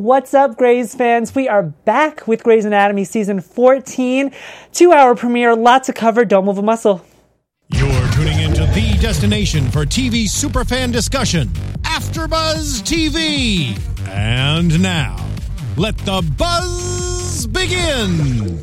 What's up, Grey's fans? We are back with Grey's Anatomy Season 14. 2-hour premiere, lots to cover. Don't move a muscle. You're tuning into the destination for TV superfan discussion, AfterBuzz TV. And now, let the buzz begin.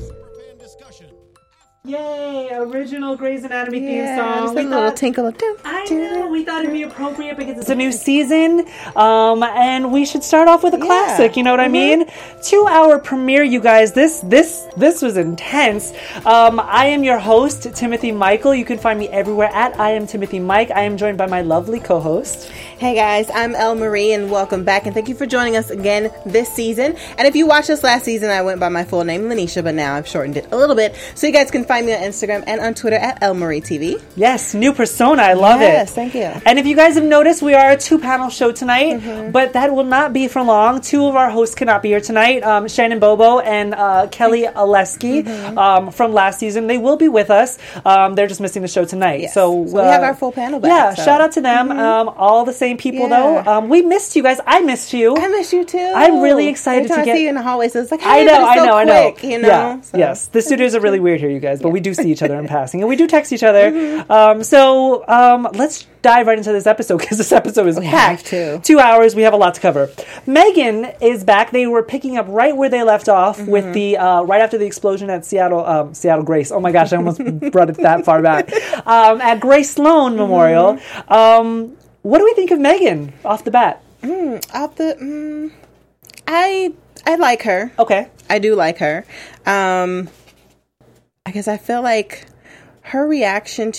Yay, original Grey's Anatomy theme Yeah, song. just a little tinkle of I know, we thought it'd be appropriate because it's a new season, and we should start off with a classic, you know what I mean? 2-hour premiere, you guys. This was intense. I am your host, Timothy Michael. You can find me everywhere at I am Timothy Mike. I am joined by my lovely co-host. Hey guys, I'm Elle Marie and welcome back and thank you for joining us again this season. And if you watched us last season, I went by my full name, Lanisha, but now I've shortened it a little bit. So you guys can find me on Instagram and on Twitter at Elle Marie TV. Yes, new persona. I love it. Yes, thank you. And if you guys have noticed, we are a 2-panel show tonight, but that will not be for long. 2 of our hosts cannot be here tonight. Shannon Bobo and Kelly Oleski from last season. They will be with us. They're just missing the show tonight. Yes. So we have our full panel back. Yeah, shout out to them. All the same people, though. We missed you guys. I missed you. I miss you too. I'm really excited to get... see you in the hallway. So it's like, hey, I know. You know? Yeah, So. yes. The studios are really weird here, you guys, but we do see each other in passing, and we do text each other. Let's dive right into this episode because this episode is packed. 2 hours. We have a lot to cover. Megan is back. They were picking up right where they left off with the right after the explosion at Seattle Grace. Oh my gosh, I almost brought it that far back. At Grace Sloan Memorial. What do we think of Megan off the bat? I like her. Okay. I do like her. I guess I feel like her reaction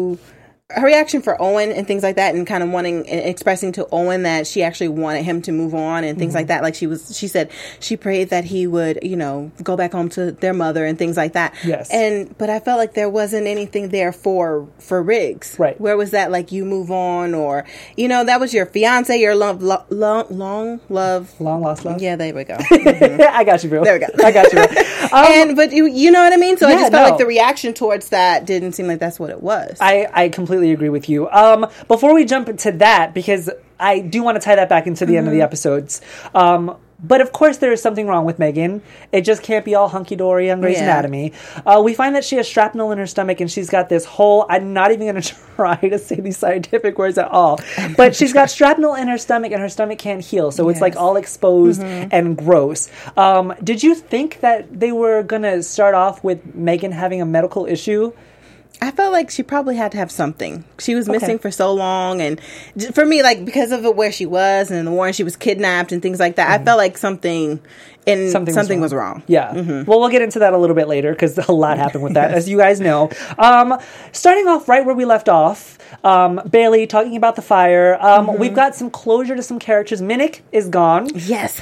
for Owen and things like that, and kind of wanting and expressing to Owen that she actually wanted him to move on and things like that. Like she said she prayed that he would, go back home to their mother and things like that. Yes. But I felt like there wasn't anything there for Riggs. Right. Where was that? Like, you move on, or that was your fiance, your long lost love. Yeah, there we go. I got you, bro. There we go. I got you, bro. But you know what I mean? So I just felt like the reaction towards that didn't seem like that's what it was. I completely agree with you. Before we jump into that, because I do want to tie that back into the end of the episodes, but of course there is something wrong with Megan. It just can't be all hunky-dory on Grey's Anatomy. We find that she has shrapnel in her stomach, and she's got this whole... I'm not even going to try to say these scientific words at all, but she's got shrapnel in her stomach, and her stomach can't heal, so it's like all exposed and gross. Did you think that they were going to start off with Megan having a medical issue? I felt like she probably had to have something. She was missing for so long, and for me, like, because of where she was and the war, and she was kidnapped and things like that, I felt like something was wrong. Yeah. Well, we'll get into that a little bit later because a lot happened with that, as you guys know. Starting off right where we left off, Bailey talking about the fire. We've got some closure to some characters. Minnick is gone. Yes.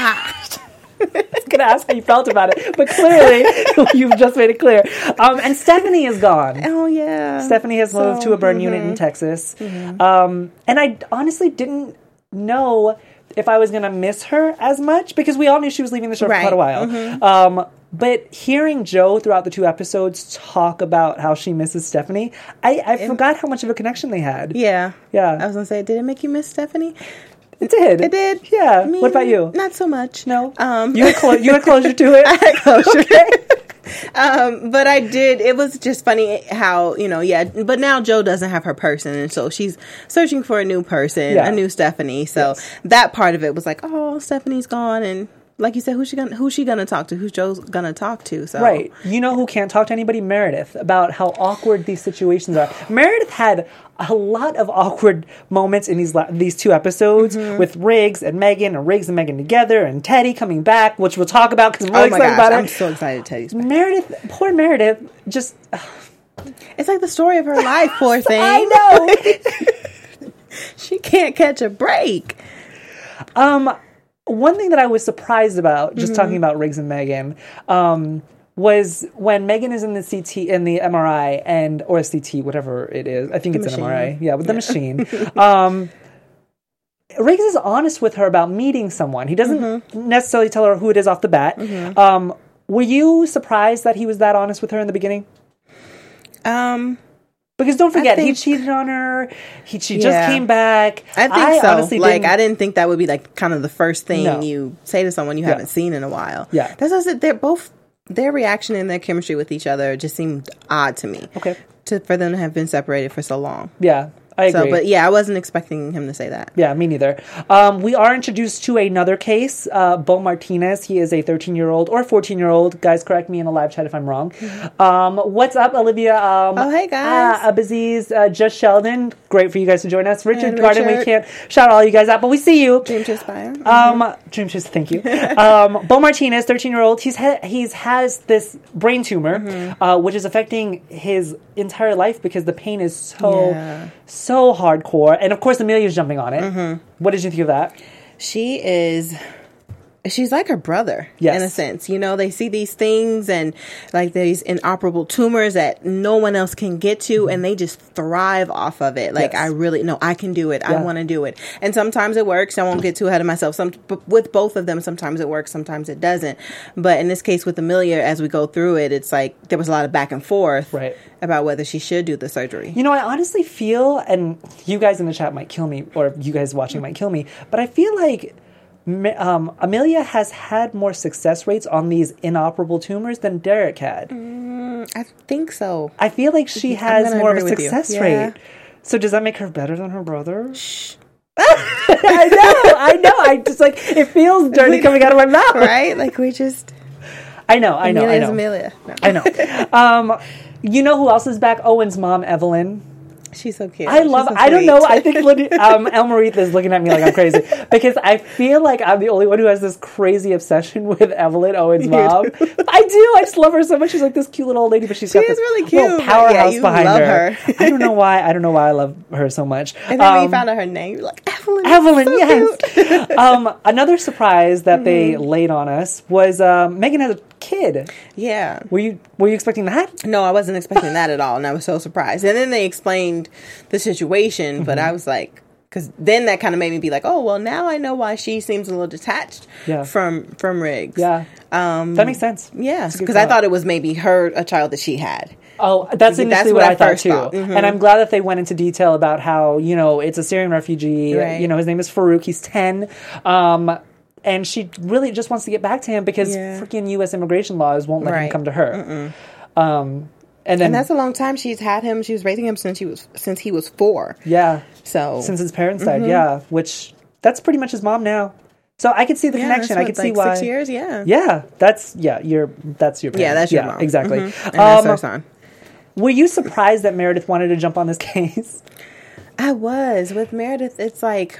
I was going to ask how you felt about it, but clearly you've just made it clear. And Stephanie is gone. Oh, yeah. Stephanie has moved to a burn unit in Texas. And I honestly didn't know if I was going to miss her as much, because we all knew she was leaving the show for quite a while. But hearing Jo throughout the 2 episodes talk about how she misses Stephanie, I forgot how much of a connection they had. Yeah. Yeah. I was going to say, did it make you miss Stephanie? It did. It did? Yeah. What about you? Not so much. No? You had closure to it? I had closure. Okay. But I did. It was just funny how, but now Jo doesn't have her person, and so she's searching for a new person, a new Stephanie. So that part of it was like, oh, Stephanie's gone, and like you said, who's she gonna talk to? Who's Jo's gonna talk to? So right. You know who can't talk to anybody? Meredith, about how awkward these situations are. Meredith had a lot of awkward moments in these 2 episodes with Riggs and Megan, and Riggs and Megan together, and Teddy coming back, which we'll talk about because I'm really excited about it. I'm so excited Teddy's back. Poor Meredith, just... It's like the story of her life, poor thing. I know! She can't catch a break. One thing that I was surprised about, just talking about Riggs and Megan, was when Megan is in the MRI or CT, whatever it is. I think it's an MRI. Yeah, with the machine. Riggs is honest with her about meeting someone. He doesn't necessarily tell her who it is off the bat. Were you surprised that he was that honest with her in the beginning? Because don't forget, he cheated on her. She just came back. I think so. Honestly I didn't think that would be like kind of the first thing you say to someone you haven't seen in a while. Yeah. That's what I said. They're both, their reaction and their chemistry with each other just seemed odd to me. Okay. For them to have been separated for so long. Yeah. I agree. But yeah, I wasn't expecting him to say that. Yeah, me neither. We are introduced to another case. Bo Martinez. He is a 13-year-old or 14-year-old. Guys, correct me in the live chat if I'm wrong. What's up, Olivia? Hey, guys. Abaziz, Just Sheldon. Great for you guys to join us. Richard Garden, we can't shout all you guys out, but we see you. Dream to Aspire. Dream to, thank you. Bo Martinez, 13-year-old. He has this brain tumor, which is affecting his entire life because the pain is so hardcore. And of course, Amelia's jumping on it. What did you think of that? She's like her brother, in a sense. You know, they see these things and like these inoperable tumors that no one else can get to, and they just thrive off of it. Like, I can do it. I want to do it. And sometimes it works. I won't get too ahead of myself. But with both of them, sometimes it works, sometimes it doesn't. But in this case with Amelia, as we go through it, it's like there was a lot of back and forth about whether she should do the surgery. You know, I honestly feel, and you guys in the chat might kill me, or you guys watching might kill me, but I feel like Amelia has had more success rates on these inoperable tumors than Derek had. I think so. I feel like she has more of a success rate. So does that make her better than her brother? Shh. I know. I just like, it feels dirty coming out of my mouth. Right? Like we just... I know. Amelia. No. I know. You know who else is back? Owen's mom, Evelyn. She's so cute. I don't know. I think Elmaretha is looking at me like I'm crazy because I feel like I'm the only one who has this crazy obsession with Evelyn, Owen's mom. I do. I just love her so much. She's like this cute little old lady, but she's got this really cute little powerhouse behind her. I don't know why I love her so much. And then when you found out her name, you're like, Evelyn, so yes. Another surprise that they laid on us was Megan has a kid. Yeah. Were you expecting that? No, I wasn't expecting that at all, and I was so surprised. And then they explained the situation, but I was like, because then that kind of made me be like, oh, well, now I know why she seems a little detached from Riggs. Yeah. That makes sense. Yeah, because I thought it was maybe a child that she had. Oh, that's initially what I thought too. And I'm glad that they went into detail about how, it's a Syrian refugee. Right. His name is Farouk. He's 10. And she really just wants to get back to him because freaking U.S. immigration laws won't let him come to her. And that's a long time she's had him. She was raising him since he was 4. Yeah. So since his parents died, which that's pretty much his mom now. So I could see the connection. I could see why. 6 years, Yeah, that's your parents. Yeah, that's your mom. Exactly. And that's our son. Were you surprised that Meredith wanted to jump on this case? I was. With Meredith, it's like,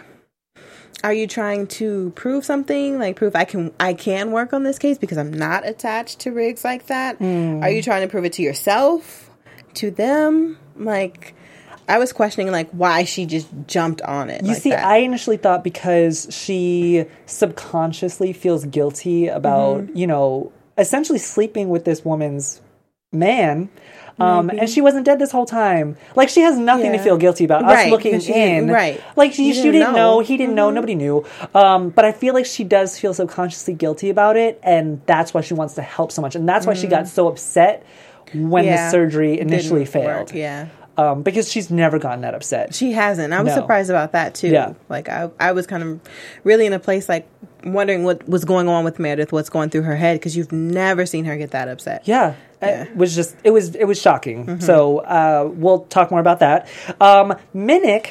are you trying to prove something? Like prove I can work on this case because I'm not attached to Riggs like that? Are you trying to prove it to yourself? To them? Like, I was questioning like why she just jumped on it. I initially thought because she subconsciously feels guilty about, essentially sleeping with this woman's man. And she wasn't dead this whole time. Like, she has nothing to feel guilty about. Us looking in. Right. Like, she didn't know. He didn't know. Nobody knew. But I feel like she does feel subconsciously guilty about it. And that's why she wants to help so much. And that's why she got so upset when the surgery initially failed. Because she's never gotten that upset. She hasn't. I was surprised about that, too. Yeah. Like, I was kind of really in a place, like, wondering what was going on with Meredith, what's going through her head, because you've never seen her get that upset. Yeah. It was shocking. So we'll talk more about that. Minnick,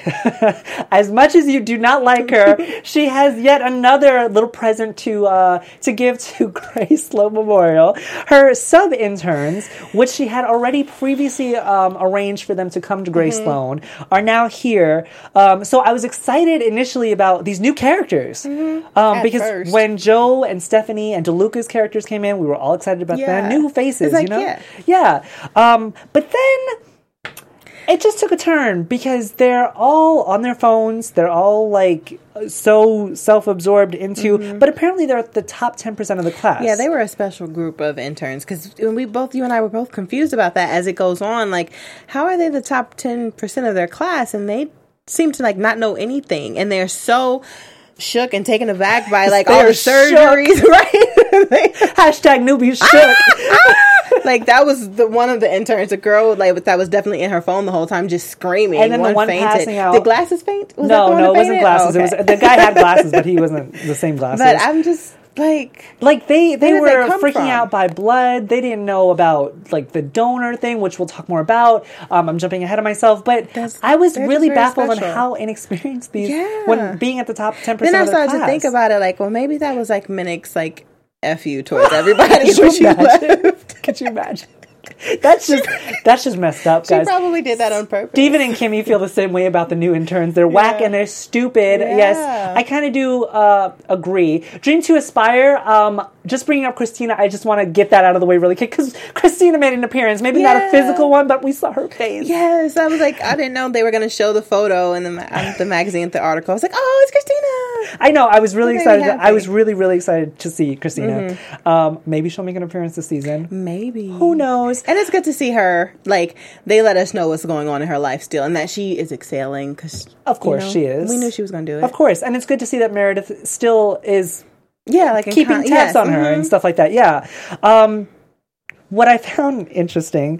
as much as you do not like her, she has yet another little present to give to Grace Sloan Memorial. Her sub-interns, which she had already previously arranged for them to come to Grace Sloan, are now here. So I was excited initially about these new characters. Because when Joe and Stephanie and DeLuca's characters came in, we were all excited about them. New faces, Yeah. But then it just took a turn because they're all on their phones. They're all like so self-absorbed into, but apparently they're at the top 10% of the class. Yeah, they were a special group of interns because you and I were both confused about that as it goes on. Like, how are they the top 10% of their class? And they seem to like not know anything. And they're so shook and taken aback by like all the surgeries, right? Hashtag newbie shook. Like, that was one of the interns, a girl like that was definitely in her phone the whole time, just screaming. And then the one fainted. passing out. Did glasses faint? Was No, that the one it that wasn't fainted? glasses. Oh, It was the guy had glasses, but he wasn't the same glasses. But I'm just like they did were they come freaking from? out by blood. They didn't know about like the donor thing, which we'll talk more about. I'm jumping ahead of myself, but I was they're really just very baffled on special. how inexperienced these Yeah. when being at the top 10% Then I of the started class. to think about it, like, well, maybe that was like Minnick's like F you towards everybody Could you when she imagine? left. Could you imagine? That's just messed up, She guys. probably did that on purpose. Steven and Kimmy feel the same way about the new interns. They're whack and they're stupid. Yeah. Yes, I kind of do agree. Dream to Aspire. Just bringing up Christina, I just want to get that out of the way really quick because Christina made an appearance. Maybe not a Yeah. physical one, but we saw her face. Yes, I was like, I didn't know they were going to show the photo in the magazine, the article. I was like, oh, it's Christina. I know. I was really That made me excited. I happy. was really excited to see Christina. Maybe she'll make an appearance this season. Maybe. Who knows? And it's good to see her, like, they let us know what's going on in her life still, and that she is excelling, because, Of course she is. We knew she was going to do it. Of course. And it's good to see that Meredith still is Yeah, like, keeping tabs on her and stuff like that. Yeah. What I found interesting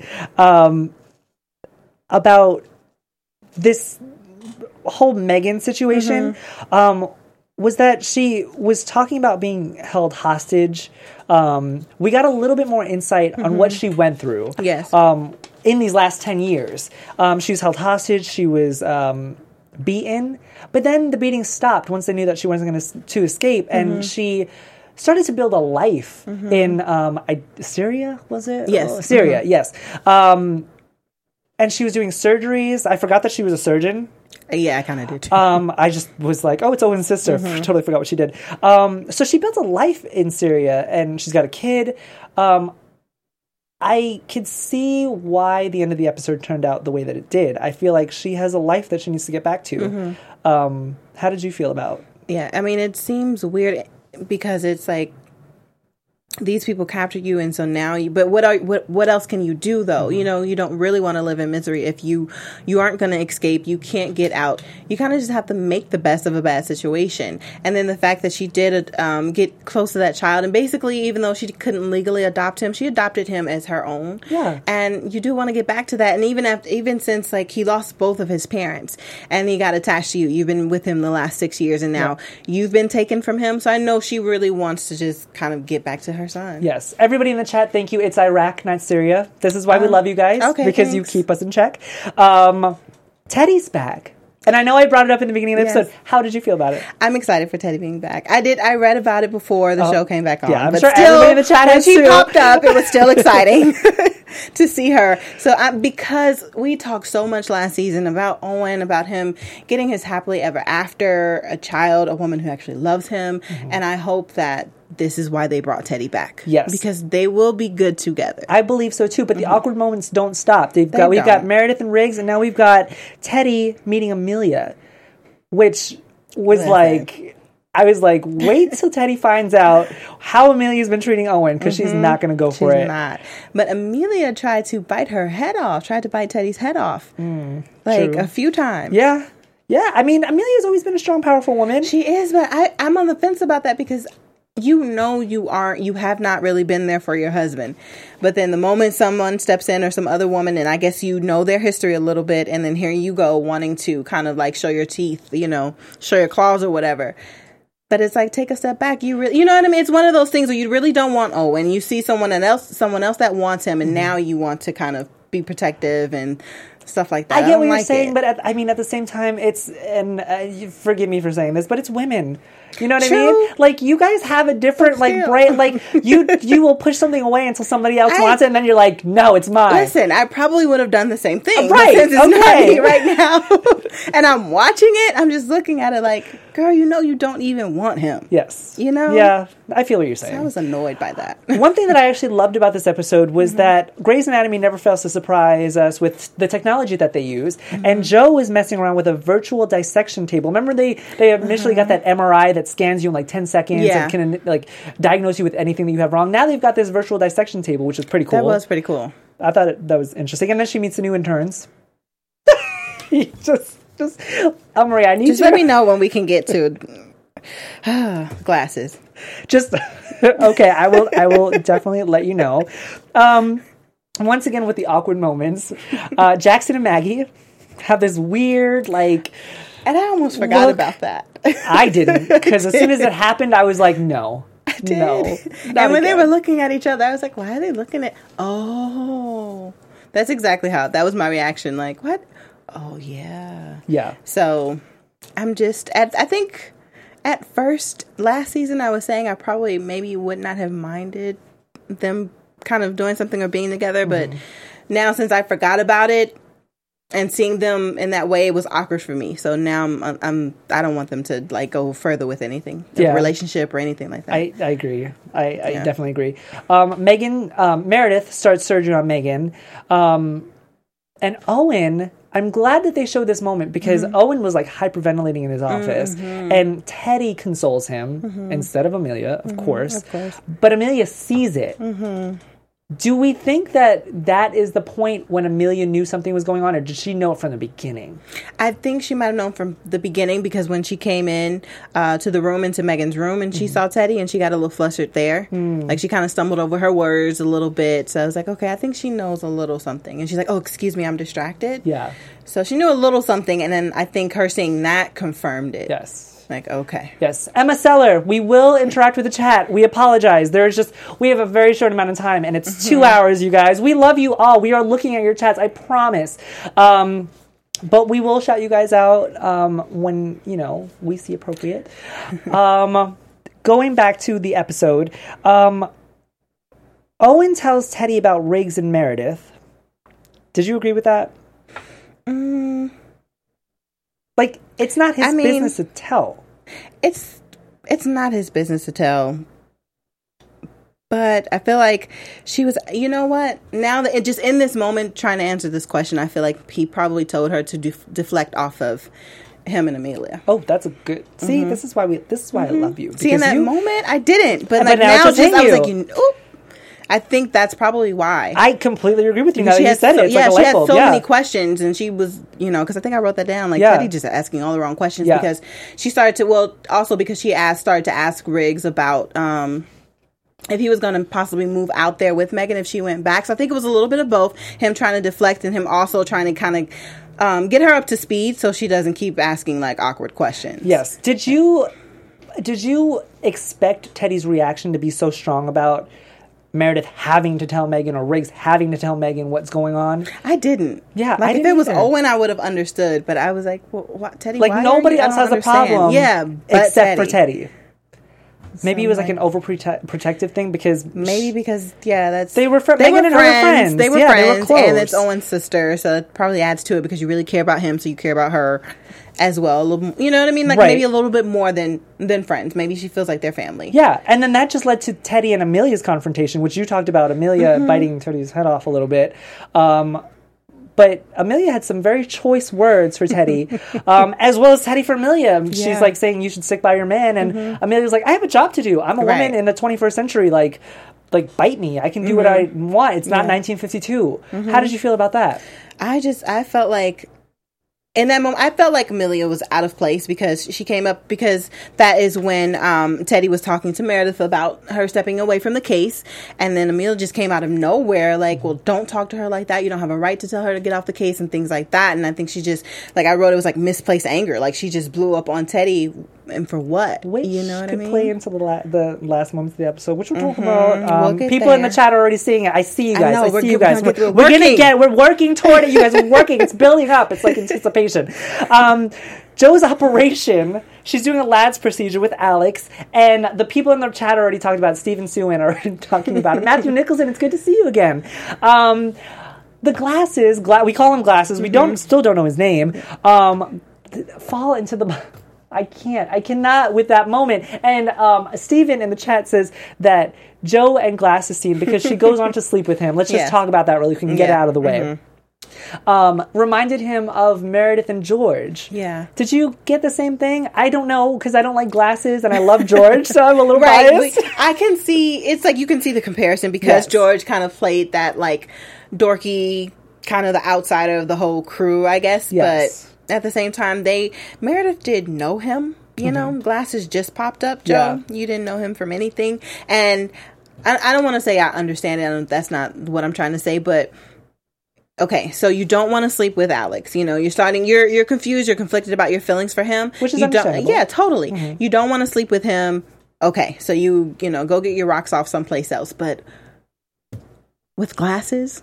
about this whole Megan situation was that she was talking about being held hostage. We got a little bit more insight on what she went through. Yes. In these last 10 years. She was held hostage. She was beaten. But then the beating stopped once they knew that she wasn't going to escape. And she started to build a life in Syria, was it? Yes. Oh, Syria, yes. And she was doing surgeries. I forgot that she was a surgeon. Yeah, I kind of did too. I just was like, oh, it's Owen's sister. Totally forgot what she did. So she built a life in Syria, and she's got a kid. I could see why the end of the episode turned out the way that it did. I feel like she has a life that she needs to get back to. How did you feel about? Yeah, I mean, it seems weird because it's like these people captured you, and so now you. But what else can you do though? You know, you don't really want to live in misery if you aren't going to escape. You can't get out. You kind of just have to make the best of a bad situation. And then the fact that she did get close to that child, and basically, even though she couldn't legally adopt him, she adopted him as her own. Yeah. And you do want to get back to that. And even since like he lost both of his parents, and he got attached to you, you've been with him the last 6 years, and now you've been taken from him. So I know she really wants to just kind of get back to her son. Yes. Everybody in the chat, thank you. It's Iraq, not Syria. This is why we love you guys. Okay, because you thanks. keep us in check. Teddy's back. And I know I brought it up in the beginning of the episode. How did you feel about it? I'm excited for Teddy being back. I read about it before the show came back on. Yeah, I'm but sure still, everybody in the chat when has she too. popped up, it was still exciting to see her. So because we talked so much last season about Owen, about him getting his happily ever after, a child, a woman who actually loves him. And I hope that this is why they brought Teddy back. Yes. Because they will be good together. I believe so too, but the awkward moments don't stop. We've got don't. Meredith and Riggs, and now we've got Teddy meeting Amelia, which was like, I was like, wait till Teddy finds out how Amelia's been treating Owen, because she's not going to go for She's it. not. But Amelia tried to bite Teddy's head off. Like true. a few times. Yeah. Yeah. I mean, Amelia's always been a strong, powerful woman. She is, but I'm on the fence about that because you have not really been there for your husband. But then the moment someone steps in, or some other woman, and I guess you know their history a little bit, and then here you go wanting to kind of like show your teeth, show your claws or whatever. But it's like, take a step back. You know what I mean? It's one of those things where you really don't want Owen. You see someone else that wants him, and now you want to kind of be protective and stuff like that. I get what you're like saying, it. but at the same time, it's, and forgive me for saying this, but it's women. You know what I True. mean? Like, you guys have a different, like, still. brain. Like, you will push something away until somebody else wants it, and then you're like, no, it's mine. Listen, I probably would have done the same thing. Right, But since it's not okay. me right now, and I'm watching it, I'm just looking at it like, girl, you don't even want him. Yes. Yeah, I feel what you're saying. I was annoyed by that. One thing that I actually loved about this episode was that Grey's Anatomy never fails to surprise us with the technology that they use. And Joe was messing around with a virtual dissection table. Remember they initially got that MRI that scans you in like 10 seconds Yeah. and can like diagnose you with anything that you have wrong. Now they've got this virtual dissection table, which is pretty cool. That was pretty cool. I thought that was interesting. And then she meets the new interns. just Maria, I need Just you let to- me know when we can get to glasses. Just Okay, I will definitely let you know. Once again with the awkward moments, Jackson and Maggie have this weird, like... And I almost forgot about that. I didn't, because as soon as it happened, I was like, no. I did. No. And when they were looking at each other, I was like, why are they looking at... Oh. That's exactly how... That was my reaction. Like, what? Oh, yeah. Yeah. So, I'm just... I think at first, last season, I was saying I probably maybe would not have minded them kind of doing something or being together. But now, since I forgot about it, and seeing them in that way, it was awkward for me. So now I don't want them to like go further with anything, a relationship or anything like that. I agree. I definitely agree. Meredith starts surgery on Megan, and Owen. I'm glad that they showed this moment because Owen was like hyperventilating in his office, and Teddy consoles him instead of Amelia, of course. But Amelia sees it. Do we think that is the point when Amelia knew something was going on, or did she know it from the beginning? I think she might have known from the beginning because when she came in to the room, into Megan's room, and she saw Teddy, and she got a little flustered there. Like she kind of stumbled over her words a little bit. So I was like, okay, I think she knows a little something. And she's like, oh, excuse me, I'm distracted. Yeah. So she knew a little something, and then I think her seeing that confirmed it. Yes. Like, okay. Yes. Emma Seller, we will interact with the chat. We apologize. We have a very short amount of time, and it's 2 hours, you guys. We love you all. We are looking at your chats, I promise. But we will shout you guys out when, we see appropriate. Going back to the episode, Owen tells Teddy about Riggs and Meredith. Did you agree with that? Like, it's not his business to tell. It's not his business to tell. But I feel like she was, you know what? Now that just in this moment trying to answer this question, I feel like he probably told her to deflect off of him and Amelia. Oh, that's a good. See, this is why I love you. See, in that moment, I didn't, but like now, I was like, oop. I think that's probably why. I completely agree with you. Now that you said it, it's like a she light had bulb. so many questions, and she was, because I think I wrote that down. Like Teddy just asking all the wrong questions because she started to. Well, also because she started to ask Riggs about if he was going to possibly move out there with Megan if she went back. So I think it was a little bit of both. Him trying to deflect and him also trying to kind of get her up to speed so she doesn't keep asking like awkward questions. Yes. Did you expect Teddy's reaction to be so strong about Meredith having to tell Megan or Riggs having to tell Megan what's going on? I didn't. Yeah, like if it was Owen, I would have understood. But I was like, well, what, Teddy? Like why nobody else has a problem. Yeah, except for Teddy. Maybe it was like an overprotective thing because that's they were Megan and her were friends. They were friends. They were close. And it's Owen's Owen's sister, so it probably adds to it because you really care about him, so you care about her as well. A little, you know what I mean? Like maybe a little bit more than friends. Maybe she feels like they're family. Yeah, and then that just led to Teddy and Amelia's confrontation, which you talked about. Amelia biting Teddy's head off a little bit. But Amelia had some very choice words for Teddy, as well as Teddy for Amelia. She's like saying you should stick by your man, and Amelia's like, I have a job to do. I'm a woman in the 21st century. Like bite me. I can do what I want. It's not 1952. How did you feel about that? I felt like in that moment, I felt like Amelia was out of place because she came up because that is when Teddy was talking to Meredith about her stepping away from the case. And then Amelia just came out of nowhere like, well, don't talk to her like that. You don't have a right to tell her to get off the case and things like that. And I think she just, like I wrote, it was like misplaced anger. Like she just blew up on Teddy. And for what? Which you know what I mean? Play into the last moments of the episode, which we'll talk about. People in the chat are already seeing it. I see you guys. I see you guys. We're working toward it, you guys. We're working. It's building up. It's like anticipation. Joe's operation. She's doing a LADS procedure with Alex, and the people in the chat are already talking about it. Steven Suen are already talking about it. Matthew Nicholson, it's good to see you again. The glasses, we call him glasses. We still don't know his name. Fall into the. I cannot with that moment. And Steven in the chat says that Joe and Glasses scene, because she goes on to sleep with him. Let's just talk about that really quick and get it out of the way. Reminded him of Meredith and George. Yeah. Did you get the same thing? I don't know, because I don't like Glasses and I love George, so I'm a little biased. I can see, it's like you can see the comparison because George kind of played that like dorky, kind of the outsider of the whole crew, I guess. Yes. But at the same time, Meredith did know him, You know, Glasses just popped up, Joe. Yeah. You didn't know him from anything. And I don't want to say I understand it. That's not what I'm trying to say. But, okay, so you don't want to sleep with Alex. You know, you're confused. You're conflicted about your feelings for him. Which is understandable. Yeah, totally. Mm-hmm. You don't want to sleep with him. Okay, so you know, go get your rocks off someplace else. But with Glasses...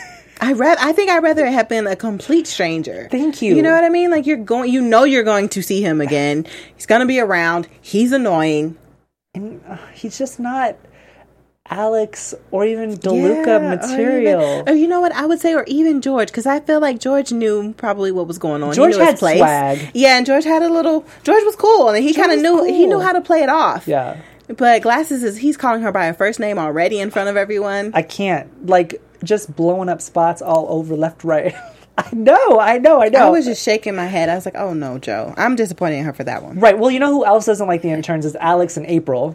I think I'd rather it have been a complete stranger. Thank you. You know what I mean? Like, you're going to see him again. He's going to be around. He's annoying. And he's just not Alex or even DeLuca material. Or you know what I would say? Or even George. Because I feel like George knew probably what was going on. George had swag. Yeah, and George was cool. And he kind of knew, he knew how to play it off. Yeah. But Glasses he's calling her by her first name already in front of everyone. I can't. Like, just blowing up spots all over left, right. I know. I was just shaking my head. I was like, oh no, Joe. I'm disappointed in her for that one. Right. Well, you know who else doesn't like the interns is Alex and April.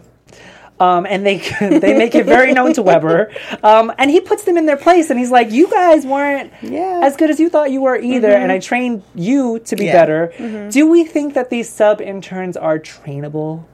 And they make it very known to Weber. And he puts them in their place and he's like, you guys weren't as good as you thought you were either. Mm-hmm. And I trained you to be better. Mm-hmm. Do we think that these sub-interns are trainable?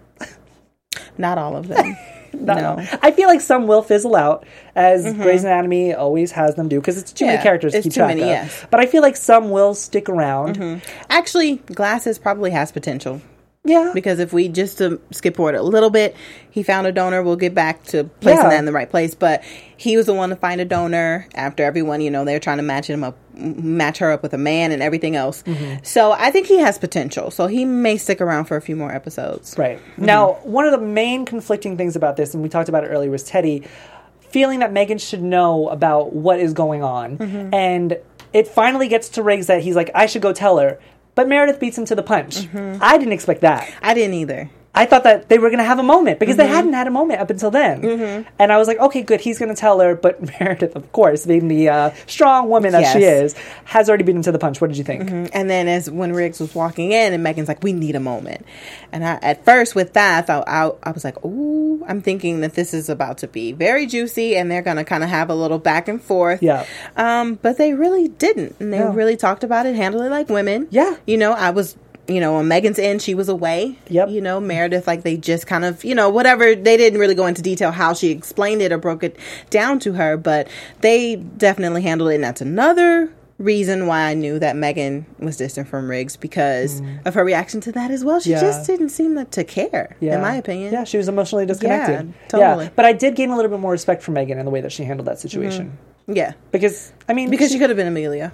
Not all of them. No. I feel like some will fizzle out, as Grey's Anatomy always has them do, because it's too many characters to keep track of. Yes. But I feel like some will stick around. Mm-hmm. Actually, Glasses probably has potential. Yeah. Because if we just skip forward a little bit, he found a donor. We'll get back to placing that in the right place. But he was the one to find a donor after everyone, you know, they're trying to match her up with a man and everything else. Mm-hmm. So I think he has potential. So he may stick around for a few more episodes. Right. Mm-hmm. Now, one of the main conflicting things about this, and we talked about it earlier, was Teddy feeling that Megan should know about what is going on. Mm-hmm. And it finally gets to Riggs that he's like, I should go tell her. But Meredith beats him to the punch. Mm-hmm. I didn't expect that. I didn't either. I thought that they were going to have a moment because they hadn't had a moment up until then. Mm-hmm. And I was like, okay, good. He's going to tell her. But Meredith, of course, being the strong woman that she is, has already beaten him to the punch. What did you think? Mm-hmm. And then when Riggs was walking in and Megan's like, we need a moment. And at first with that, I was like, ooh, I'm thinking that this is about to be very juicy and they're going to kind of have a little back and forth. Yeah. But they really didn't. And they really talked about it, handled it like women. Yeah. You know, I was... You know, on Megan's end, she was away. Yep. You know, Meredith, like, they just kind of, you know, whatever. They didn't really go into detail how she explained it or broke it down to her, but they definitely handled it. And that's another reason why I knew that Megan was distant from Riggs, because of her reaction to that as well. She just didn't seem to care, in my opinion. Yeah, she was emotionally disconnected. Yeah, totally. Yeah. But I did gain a little bit more respect for Megan in the way that she handled that situation. Mm-hmm. Yeah. Because she could have been Amelia.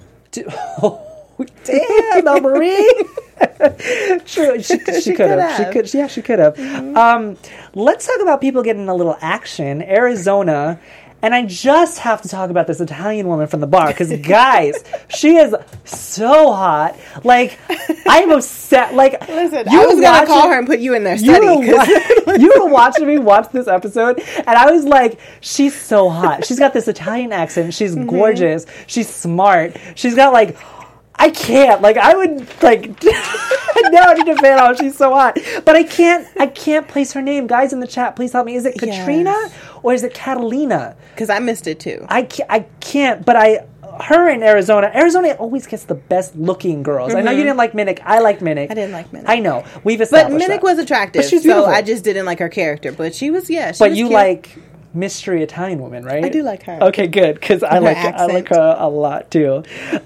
Damn, Marie. True, she could have. She could have. Mm-hmm. Let's talk about people getting a little action. Arizona. And I just have to talk about this Italian woman from the bar because, guys, she is so hot. Like, I'm upset. Like, listen, I was going to call her and put you in their study. You were watching me watch this episode, and I was like, she's so hot. She's got this Italian accent. She's gorgeous. She's smart. She's got, like... I can't. Like, I would, like, now I need to fan out. She's so hot. But I can't place her name. Guys in the chat, please help me. Is it Katrina or is it Catalina? Because I missed it, too. I can't. But her in Arizona always gets the best looking girls. Mm-hmm. I know you didn't like Minnick. I like Minnick. I didn't like Minnick. I know. We've established But Minnick was attractive. But she's beautiful. So I just didn't like her character. But she was, she But was you cute. like... mystery Italian woman, right? I do like her. Okay, good. Because I like her a lot, too.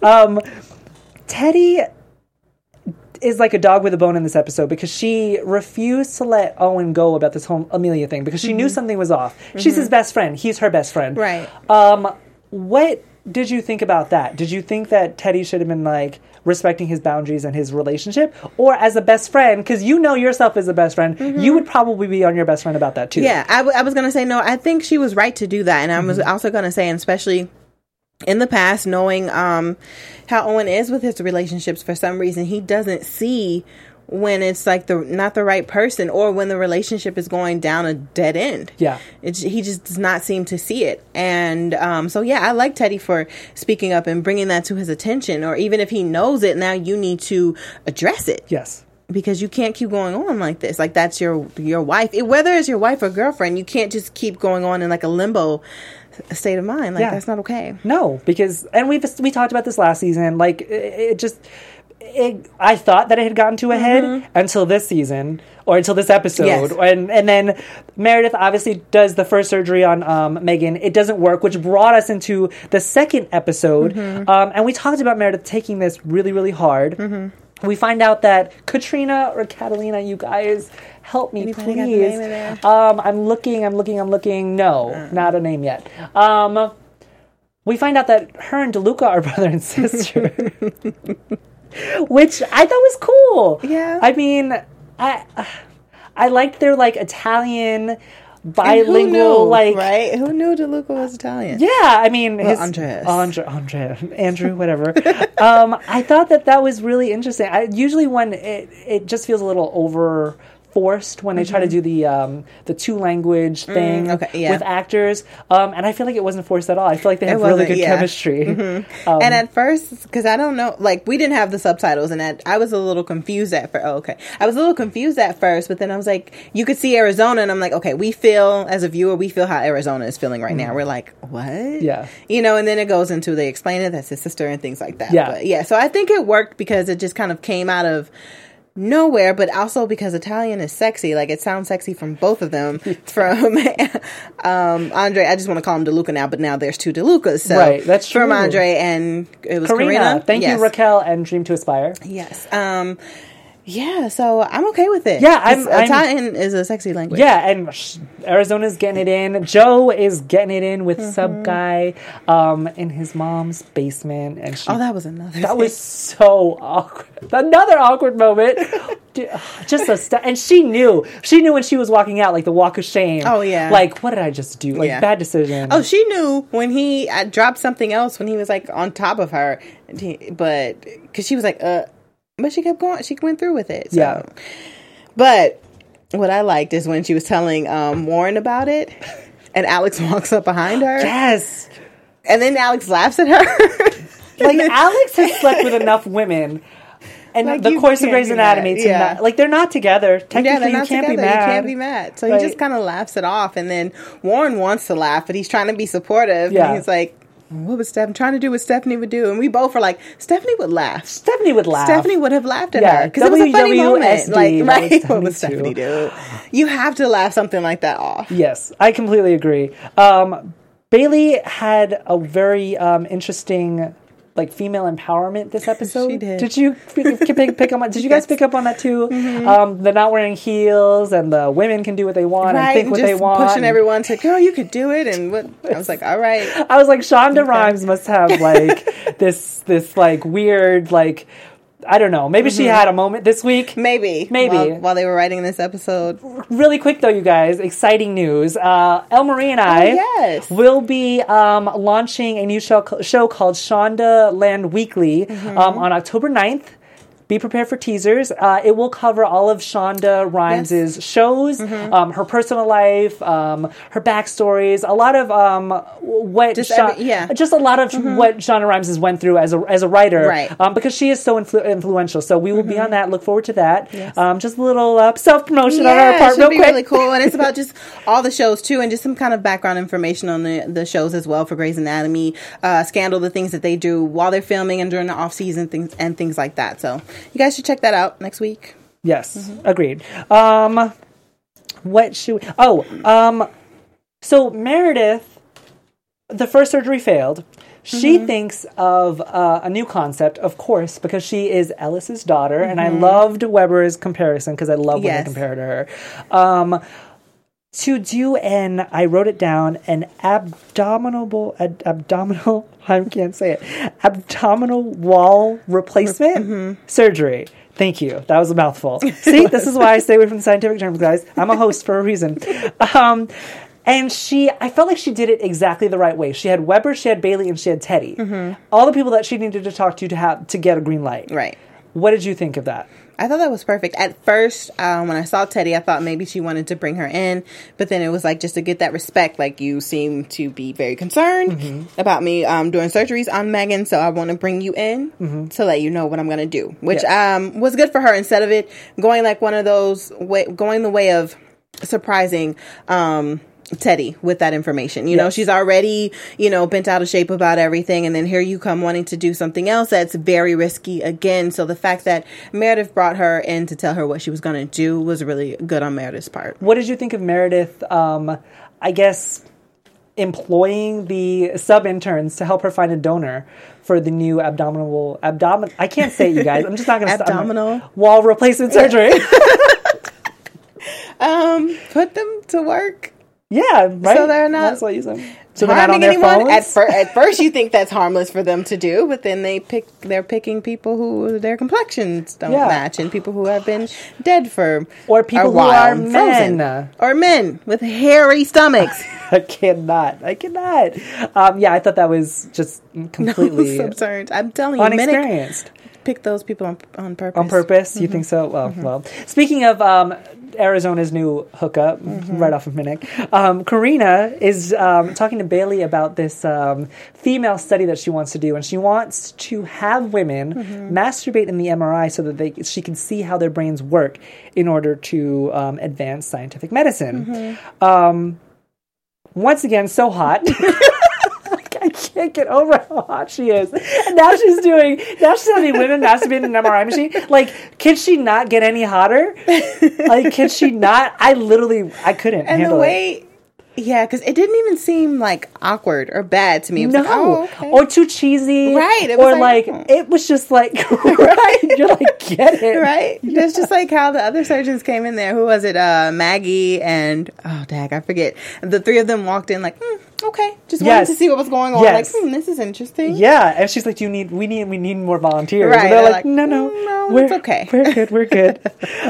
Teddy is like a dog with a bone in this episode because she refused to let Owen go about this whole Amelia thing because she knew something was off. She's his best friend. He's her best friend. Right. What did you think about that? Did you think that Teddy should have been like respecting his boundaries and his relationship? Or as a best friend, because you know yourself as a best friend, you would probably be on your best friend about that too. Yeah, I was going to say, no, I think she was right to do that. And I was also going to say, and especially... in the past, knowing how Owen is with his relationships, for some reason, he doesn't see when it's like not the right person or when the relationship is going down a dead end. Yeah. He just does not seem to see it. And so, yeah, I like Teddy for speaking up and bringing that to his attention. Or even if he knows it, now you need to address it. Yes. Because you can't keep going on like this. Like, that's your wife. Whether it's your wife or girlfriend, you can't just keep going on in like a limbo state of mind. Like, that's not okay. No, because, and we talked about this last season, like, it just, I thought that it had gotten to a head until this season, or until this episode. Yes. And then Meredith obviously does the first surgery on Megan. It doesn't work, which brought us into the second episode. And we talked about Meredith taking this really, really hard. We find out that Katrina or Catalina, you guys, help me, Anybody got the please. name in there? I'm looking. No, not a name yet. We find out that her and DeLuca are brother and sister. Which I thought was cool. Yeah. I mean, I liked their like Italian bilingual, who knew, like, right? Who knew DeLuca was Italian? yeah. I mean, Well, Andrew, whatever. I thought that was really interesting. Usually when it just feels a little over forced when they try to do the two language thing with actors, and I feel like it wasn't forced at all. I feel like they have really good chemistry. And at first, because I don't know, like we didn't have the subtitles, and I was a little confused at first. I was a little confused at first, but then I was like, you could see Arizona, and I'm like, okay, we feel as a viewer, we feel how Arizona is feeling right now. We're like, what? Yeah, and then it goes into they explain it, that's his sister and things like that. Yeah, but yeah. So I think it worked because it just kind of came out of nowhere, but also because Italian is sexy. Like it sounds sexy from both of them. From Andre, I just want to call him DeLuca now, but now there's two DeLucas. So right, that's true. From Andre and it was Karina. Thank you, Raquel, and Dream to Aspire. Yes. Yeah, so I'm okay with it. Yeah, Italian is a sexy language. Yeah, and Arizona's getting it in. Joe is getting it in with Sub Guy in his mom's basement. And that was another. That was so awkward. Another awkward moment. Just and she knew when she was walking out, like the walk of shame. Oh yeah, like what did I just do? Like bad decision. Oh, she knew when he dropped something else when he was like on top of her, but because she was like But she kept going. She went through with it. So. Yeah. But what I liked is when she was telling Warren about it, and Alex walks up behind her. Yes. And then Alex laughs at her. Like, Alex has slept with enough women. And like, the course of Grey's Anatomy to not, like, they're not together. Technically, you can't be mad. You can't be mad. So he just kind of laughs it off. And then Warren wants to laugh, but he's trying to be supportive. Yeah. And he's like, what was Stephanie trying to do? What Stephanie would do, and we both were like, Stephanie would laugh. Stephanie would have laughed at her because it was a funny moment. Like, right? What would Stephanie do? You have to laugh something like that off. Yes, I completely agree. Bailey had a very interesting, like, female empowerment this episode. She did. Did you pick up on? Did you guys pick up on that too? Mm-hmm. The not wearing heels and the women can do what they want and think what they want. Pushing everyone to, girl, you could do it. And what I was like, all right. I was like, Shonda Rhimes must have like this like weird like. I don't know. Maybe she had a moment this week. Maybe. While they were writing this episode. Really quick, though, you guys. Exciting news. Elle Marie and I will be launching a new show called Shonda Land Weekly on October 9th. Be prepared for teasers. It will cover all of Shonda Rhimes' shows, her personal life, her backstories, a lot of what just a lot of what Shonda Rhimes has went through as a writer, right? Because she is so influential. So we will be on that. Look forward to that. Yes. Just a little self promotion on our part, real quick. Really cool, and it's about just all the shows too, and just some kind of background information on the shows as well for Grey's Anatomy, Scandal, the things that they do while they're filming and during the off season things like that. So. You guys should check that out next week. Yes, agreed. What should we... so Meredith, the first surgery failed. She thinks of a new concept, of course, because she is Ellis's daughter, and I loved Weber's comparison, because I love when they compare to her. To do I wrote it down, an abdominal, I can't say it, abdominal wall replacement surgery. Thank you. That was a mouthful. See, this is why I stay away from the scientific terms, guys. I'm a host for a reason. And I felt like she did it exactly the right way. She had Weber, she had Bailey, and she had Teddy. All the people that she needed to talk to get a green light. Right. What did you think of that? I thought that was perfect. At first, when I saw Teddy, I thought maybe she wanted to bring her in, but then it was like just to get that respect. Like, you seem to be very concerned about me doing surgeries on Megan, so I want to bring you in to let you know what I'm going to do, which was good for her. Instead of it going like one of those going the way of surprising Teddy with that information. You know, she's already, bent out of shape about everything. And then here you come wanting to do something else that's very risky again. So the fact that Meredith brought her in to tell her what she was going to do was really good on Meredith's part. What did you think of Meredith, I guess, employing the sub-interns to help her find a donor for the new abdominal, I can't say it, you guys. I'm just not going to abdominal wall replacement surgery. Put them to work. Yeah, right. So they're not. That's what you said. So they're not on harming their anyone. phones? At first, you think that's harmless for them to do, but then they're picking people who their complexions don't match, and people who have been dead for or people a while, who are men, or men with hairy stomachs. I cannot. Yeah, I thought that was just completely absurd. I'm telling you, unexperienced. Pick those people on purpose. On purpose? You think so? Well. Speaking of Arizona's new hookup, right off of Minnick, Karina is talking to Bailey about this female study that she wants to do, and she wants to have women masturbate in the MRI so that she can see how their brains work in order to advance scientific medicine. Once again, so hot. I can't get over how hot she is. And now she's having women masturbating in an MRI machine. Like, can she not get any hotter? Like, can she not? I couldn't handle it. Yeah, because it didn't even seem like awkward or bad to me. It was okay. Or too cheesy. Right. It was it was just like, right. You're like, get it. Right. It's just like how the other surgeons came in there. Who was it? Maggie and, I forget. The three of them walked in like, okay. Just wanted to see what was going on. Yes. Like, this is interesting. Yeah. And she's like, we need more volunteers. Right. And they're like, no, it's okay. We're good.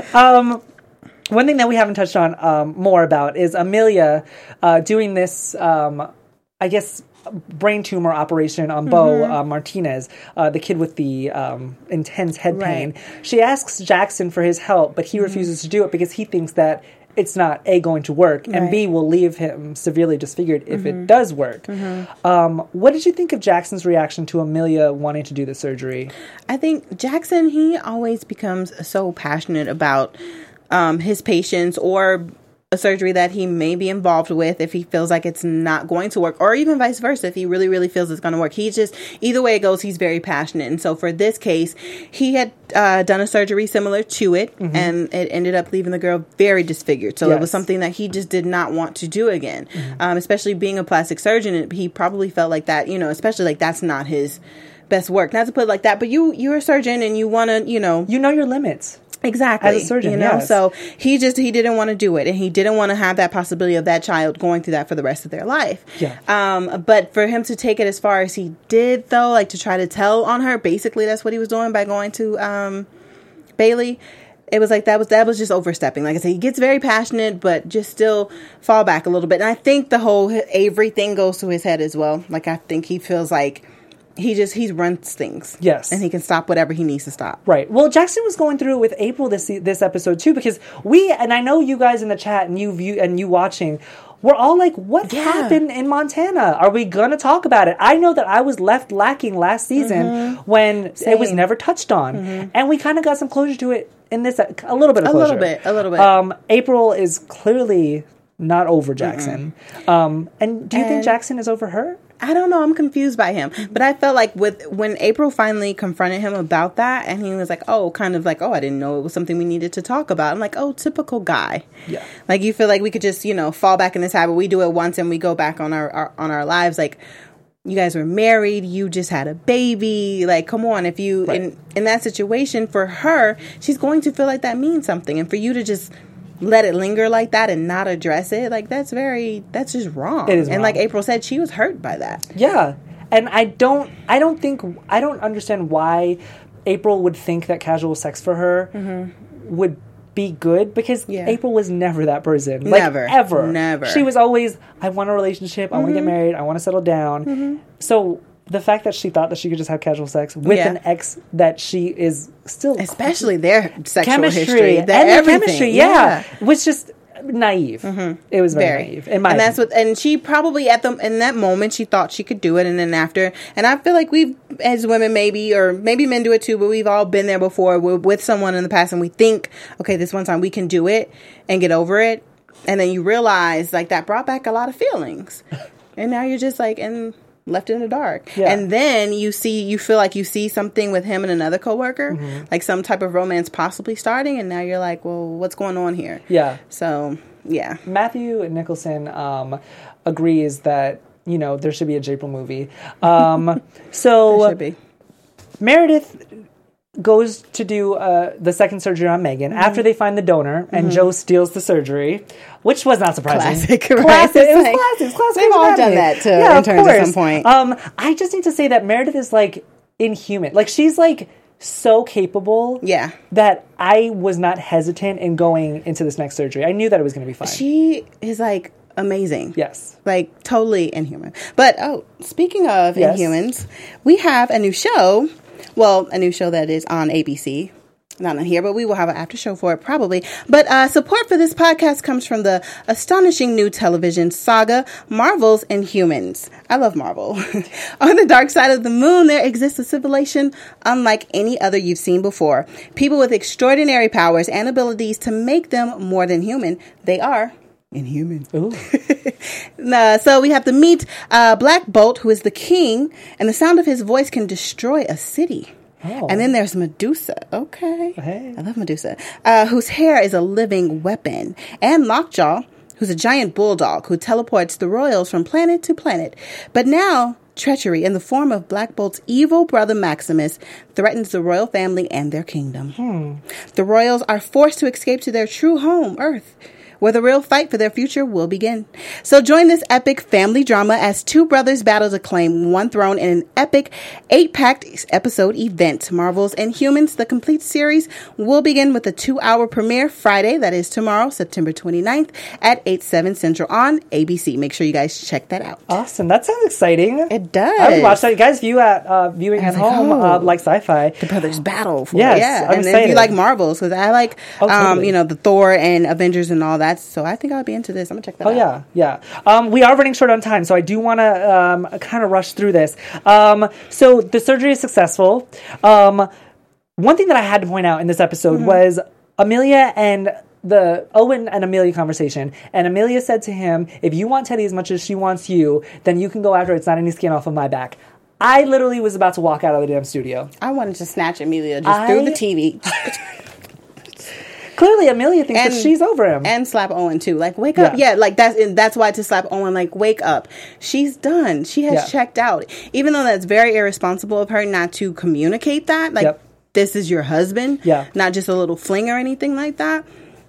One thing that we haven't touched on more about is Amelia doing this, I guess, brain tumor operation on Bo Martinez, the kid with the intense head pain. She asks Jackson for his help, but he refuses to do it because he thinks that it's not A, going to work, and B, will leave him severely disfigured if it does work. What did you think of Jackson's reaction to Amelia wanting to do the surgery? I think Jackson, he always becomes so passionate about his patients or a surgery that he may be involved with if he feels like it's not going to work, or even vice versa if he really, really feels it's going to work. He just, either way it goes, he's very passionate. And so for this case, he had done a surgery similar to it, and it ended up leaving the girl very disfigured. So it was something that he just did not want to do again, especially being a plastic surgeon. He probably felt like that, especially like that's not his best work. Not to put it like that, but you're a surgeon and you want to, You know your limits. Exactly. As a surgeon, So he didn't want to do it, and he didn't want to have that possibility of that child going through that for the rest of their life. Yeah. But for him to take it as far as he did, though, like to try to tell on her, basically that's what he was doing by going to Bailey. It was like that was just overstepping. Like I said, he gets very passionate, but just still fall back a little bit. And I think the whole Avery thing goes to his head as well. Like I think he feels like he runs things. Yes. And he can stop whatever he needs to stop. Right. Well, Jackson was going through it with April this episode too, because and I know you guys in the chat and you watching, we're all like, what happened in Montana? Are we going to talk about it? I know that I was left lacking last season when it was never touched on. And we kind of got some closure to it in this, a little bit of closure. A little bit. April is clearly not over Jackson. And do you think Jackson is over her? I don't know. I'm confused by him. But I felt like when April finally confronted him about that, and he was like, I didn't know it was something we needed to talk about. I'm like, typical guy. Yeah. Like, you feel like we could just, fall back in this habit. We do it once and we go back on our lives. Like, you guys were married. You just had a baby. Like, come on. If you, in that situation, for her, she's going to feel like that means something. And for you to just let it linger like that and not address it, like that's just wrong. It is and wrong. Like April said, she was hurt by that. Yeah. And I don't understand why April would think that casual sex for her would be good, because April was never that person. Never. Ever. Never. She was always, I want a relationship, I want to get married, I want to settle down. So the fact that she thought that she could just have casual sex with an ex that she is still... Especially their sexual chemistry. history. And their chemistry, was just naive. It was very naive. And she probably in that moment, she thought she could do it. And then after, and I feel like we've, as women maybe, or maybe men do it too, but we've all been there before. We're with someone in the past and we think, okay, this one time we can do it and get over it. And then you realize, like, that brought back a lot of feelings. And now you're just, like, left in the dark. Yeah. And then you feel like you see something with him and another coworker, like some type of romance possibly starting. And now you're like, well, what's going on here? Yeah. So, yeah. Matthew Nicholson agrees that, there should be a J-April movie. So There should be. Meredith goes to do the second surgery on Megan after they find the donor, and Joe steals the surgery, which was not surprising. Classic, right? Classic. It was Like, classic. Classic. they've all done that to interns at some point. I just need to say that Meredith is like inhuman. Like, she's like so capable. Yeah. That I was not hesitant in going into this next surgery. I knew that it was going to be fine. She is like amazing. Yes. Like totally inhuman. But speaking of Yes. Inhumans, we have a new show. Well, a new show that is on ABC. Not on here, but we will have an after show for it probably. But support for this podcast comes from the astonishing new television saga, Marvel's Inhumans. I love Marvel. On the dark side of the moon, there exists a civilization unlike any other you've seen before. People with extraordinary powers and abilities to make them more than human. They are Inhuman. Ooh. So we have to meet Black Bolt, who is the king, and the sound of his voice can destroy a city. Oh. And then there's Medusa. Okay. Hey. I love Medusa. Whose hair is a living weapon. And Lockjaw, who's a giant bulldog who teleports the royals from planet to planet. But now, treachery in the form of Black Bolt's evil brother Maximus threatens the royal family and their kingdom. The royals are forced to escape to their true home, Earth, where the real fight for their future will begin. So join this epic family drama as two brothers battle to claim one throne in an epic 8-packed episode event. Marvel's Inhumans, the complete series, will begin with a 2-hour premiere Friday, that is tomorrow, September 29th at 8/7 Central on ABC. Make sure you guys check that out. Awesome. That sounds exciting. It does. I would watch that. You guys view at viewing at home like sci-fi. The brothers battle for Yes, it. Yeah. I'm and excited. if you like Marvels, because I like totally. the Thor and Avengers and all that. So I think I'll be into this. I'm gonna check that out. Oh, yeah. We are running short on time, so I do want to kind of rush through this. So the surgery is successful. One thing that I had to point out in this episode was Amelia and the Owen and Amelia conversation. And Amelia said to him, if you want Teddy as much as she wants you, then you can go after her. It's not any skin off of my back. I literally was about to walk out of the damn studio. I wanted to snatch Amelia just through the TV. Clearly, Amelia thinks that she's over him. And slap Owen, too. Like, wake up. Yeah, like, that's why to slap Owen, like, wake up. She's done. She has checked out. Even though that's very irresponsible of her not to communicate that. Like, this is your husband. Yeah. Not just a little fling or anything like that.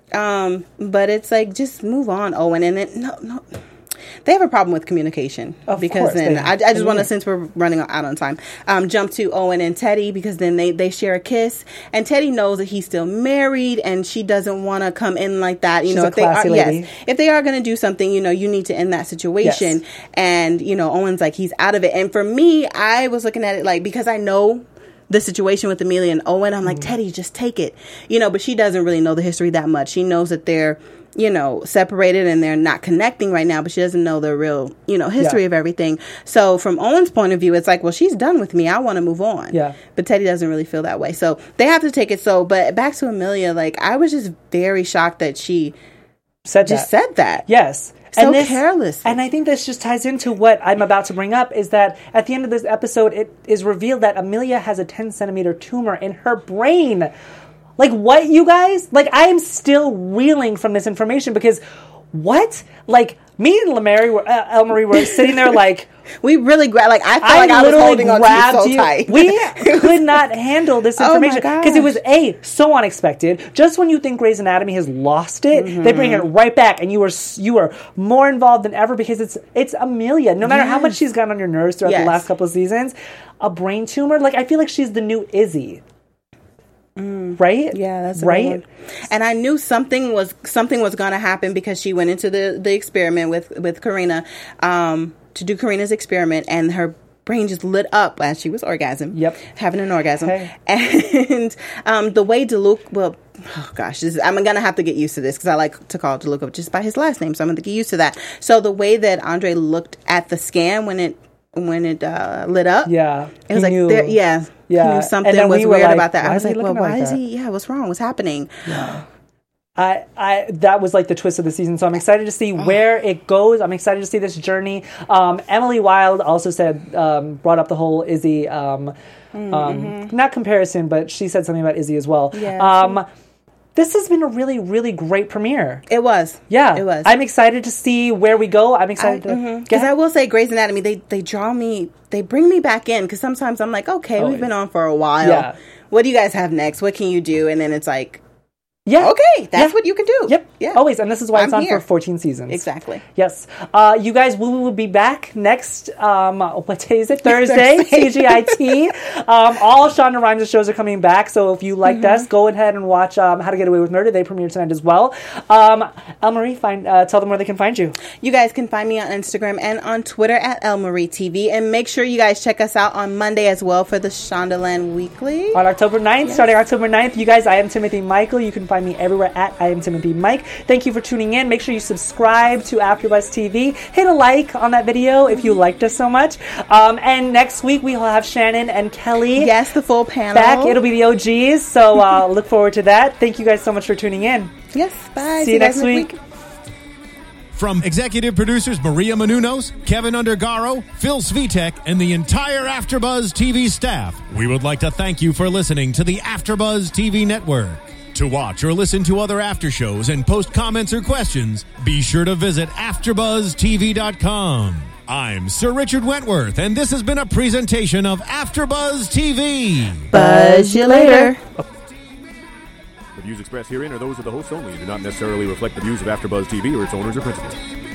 But it's like, just move on, Owen. And it, no. They have a problem with communication. Of because course then I just want to, do. since we're running out on time, jump to Owen and Teddy, because then they share a kiss, and Teddy knows that he's still married, and she doesn't want to come in like that. You She's know, a if they are, classy lady. if they are going to do something, you need to end that situation. Yes. And Owen's like, he's out of it. And for me, I was looking at it like, because I know the situation with Amelia and Owen, I'm like, Teddy, just take it. But she doesn't really know the history that much. She knows that they're separated and they're not connecting right now, but she doesn't know the real, history of everything. So from Owen's point of view, it's like, well, she's done with me. I want to move on. Yeah. But Teddy doesn't really feel that way. So they have to take it. So, but back to Amelia, like, I was just very shocked that she said that. Yes. So careless. And I think this just ties into what I'm about to bring up, is that at the end of this episode, it is revealed that Amelia has a 10-centimeter tumor in her brain. Like, what, you guys? Like, I am still reeling from this information, because what? Like, me and Elmarie were sitting there like... We really grabbed, like, I felt like I was holding on to you so tight. We could not handle this information, because it was, so unexpected. Just when you think Grey's Anatomy has lost it, they bring it right back, and you are more involved than ever, because it's Amelia. No matter how much she's gotten on your nerves throughout the last couple of seasons, a brain tumor, like, I feel like she's the new Izzy. Right? Yeah, that's right. And I knew something was going to happen, because she went into the experiment with Karina to do Karina's experiment, and her brain just lit up as she was having an orgasm. Okay. And the way DeLuca, well, oh gosh, I'm going to have to get used to this, because I like to call DeLuca just by his last name, so I'm going to get used to that. So the way that Andre looked at the scan when it lit up, it was like, he knew something was weird about that. I was like, well, why is he? Yeah, what's wrong? What's happening? Yeah. that was like the twist of the season. So I'm excited to see where it goes. I'm excited to see this journey. Emily Wilde also said, brought up the whole Izzy, not comparison, but she said something about Izzy as well. Yeah, this has been a really, really great premiere. It was. Yeah. It was. I'm excited to see where we go. I'm excited to... Because I will say Grey's Anatomy, they draw me... They bring me back in. Because sometimes I'm like, okay, we've been on for a while. Yeah. What do you guys have next? What can you do? And then it's like... Yeah. Okay, that's what you can do. Yep. Yeah. Always. And this is why it's I'm on here. for 14 seasons. Exactly. Yes. You guys, we will be back next, what day is it? Thursday. CGIT. All Shonda Rhimes' shows are coming back. So if you liked us, go ahead and watch How to Get Away with Murder. They premiere tonight as well. Elle Marie, tell them where they can find you. You guys can find me on Instagram and on Twitter at ElMarieTV. And make sure you guys check us out on Monday as well for the Shondaland Weekly. On October 9th, starting October 9th. You guys, I am Timothy Michael. You can find me everywhere at I am Timothy Mike. Thank you for tuning in. Make sure you subscribe to AfterBuzz TV. Hit a like on that video if you liked us so much. And next week we will have Shannon and Kelly. Yes, the full panel. Back. It'll be the OGs. So look forward to that. Thank you guys so much for tuning in. Yes, bye. See you next week. From executive producers Maria Menounos, Kevin Undergaro, Phil Svitek, and the entire AfterBuzz TV staff, we would like to thank you for listening to the AfterBuzz TV network. To watch or listen to other after shows and post comments or questions, be sure to visit AfterBuzzTV.com. I'm Sir Richard Wentworth, and this has been a presentation of AfterBuzz TV. Buzz you later. The views expressed herein are those of the hosts only and do not necessarily reflect the views of AfterBuzz TV or its owners or principals.